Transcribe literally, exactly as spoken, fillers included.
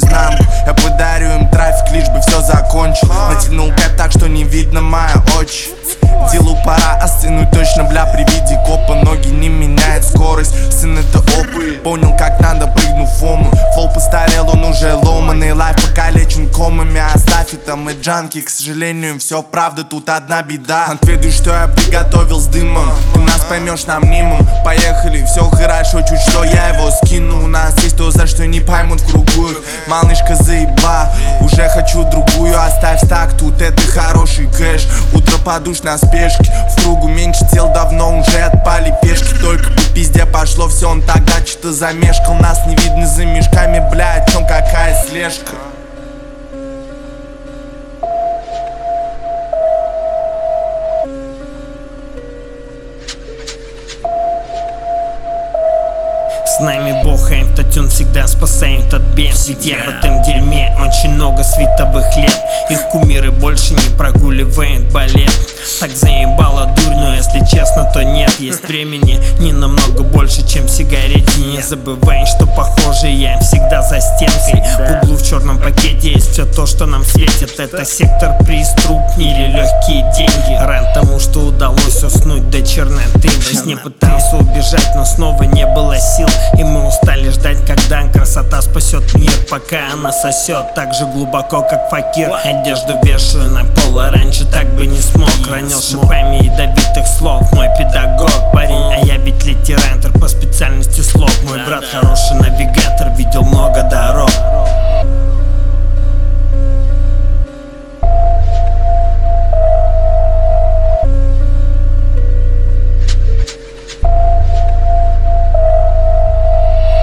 наизнанку. Я подарю им трафик, лишь бы все закончил. Натянул кайф так, что не видно мои очи. Делу пора остынуть точно, бля, при виде копа. Ноги не меняют скорость, сын это опыт. Понял, как надо, прыгнув в ому. Флоу постарел, он уже ломаный. Лайф покалечен комами, оставь это мы джанки. К сожалению, все правда, тут одна беда. Отведу, что я приготовил с дымом. Ты нас поймешь, нам нимом. Поехали, все хорошо, чуть что я его скину. У нас есть то, за что не поймут в кругую. Малышка заеба, уже хочу другую. Оставь стак, тут это хороший кэш. Утро подуш на спешке, в кругу меньше тел, давно уже отпали пешки. Только по пизде пошло все, он тогда что-то замешкал. Нас не видно за мешками, бля, о чем какая слежка. С нами Бог, а автотюн всегда спасает от бед. Сидя в этом дерьме очень много световых лет. Их кумиры больше не прогуливают балет. Так заебала дурь, но если честно, то нет. Есть времени не намного больше, чем в сигарете. Не забывай, что похоже я всегда за стенкой. В углу в черном пакете есть все то, что нам светит. Это сектор преступней или легкие деньги. Рад тому, что удалось уснуть до черноты. Во сне пытался убежать, но снова не было сил. И мы устали ждать, когда красота спасет мир. Пока она сосет так же глубоко, как факир. Одежду вешаю на пол, а раньше так бы не смог. Ранил шипами ядовитых слов мой педагог. Парень, а я ведь литератор по специальности слов. Мой брат хороший навигатор, видел много дорог.